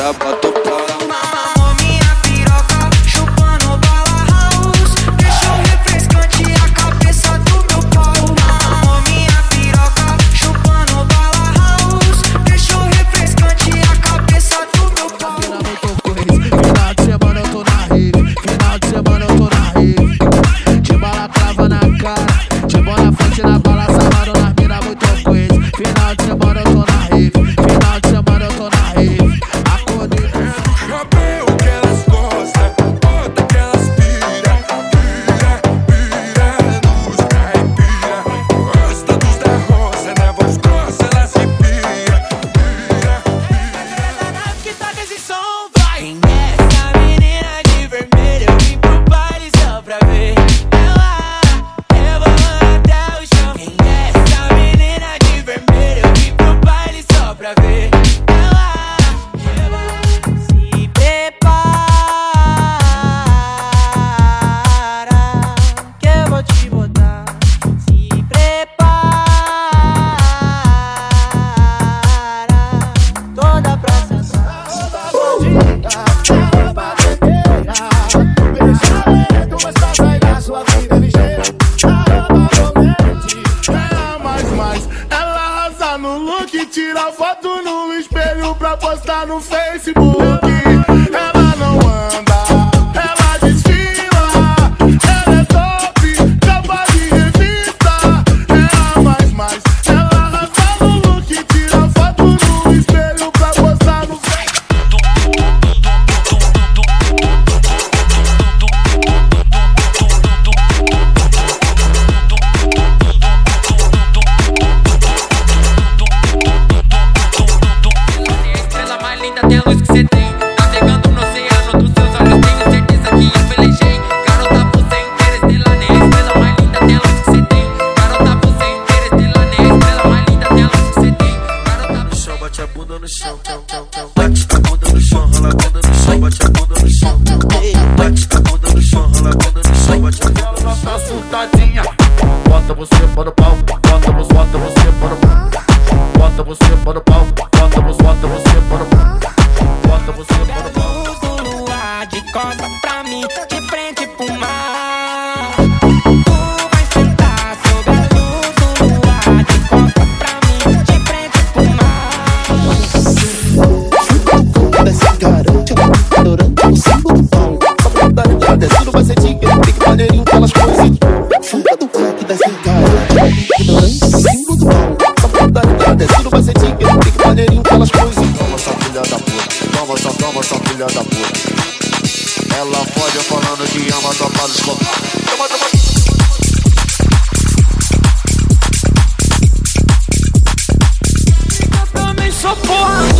senta, bota o pau na mão. Mamou minha piroca, chupando bala house. Deixou refrescante a cabeça do meu pau. Mamou minha piroca, chupando bala house. Deixou refrescante a cabeça do meu pau. Final de semana eu tô na rave, final de semana eu tô na rave. De bala crava na cara, de bola na frente na bala, sarrando nas mina muito coisa. Final de semana eu tô na rave, final de semana eu tô na rave. Acordei Saber o que elas gostam, bota que elas pira, nos caipira. Gosta dos da roça, na voz grossa elas se pira. Que toca esse som, vai! Quem é essa menina de vermelho? Eu vim pro baile só pra ver ela, rebolando até o chão. Quem é essa menina de vermelho? Eu vim pro baile só pra ver ela, rebolando. Se prepara, que eu vou te botar. Se prepara, toda pra sentar. ela arrasa no look, tira foto no espelho pra postar no Facebook. Ela não anda, ela desfila, ela é top, capa de revista. Ela mais, ela arrasa no look, tira foto no espelho pra postar no Facebook. Estrela mais linda, tem a luz que cê tem. Navegando no oceano dos seus olhos, tenho certeza que eu pelejei. Garota, você inteira, estrela nem a estrela mais linda, tem a luz que cê tem. Garota, você inteira, estrela nem a estrela mais linda, tem a luz que cê tem. Garota, no chão, bate a bunda no chão, bate a bunda no chão, rola a bunda no chão, bate a bunda no chão, bate a bunda no chão, rola a bunda no chão, bate a bunda no chão. Tá surtadinha, bota você para o pau, bota você para o pau, bota você para o pau, bota você para o pau, bota você para o pau. Luz do luar, de costa pra mim, de frente pro mar. Tu vai sentar sob a luz do luar, de costa pra mim, de frente pro mar. Desce garante, adorando o símbolo do pão. Só pra dar descendo vai ser tigre, tem que maneirinho aquelas coisas. Fuga do crack, desce garante, ignorante, o símbolo do pão. Só pra dar descendo vai ser tigre, tem que maneirinho aquelas coisas. Toma essa filha da puta, toma essa filha da puta. Ela pode falando que ama tocar os copos. Toma. Eu também sou porra.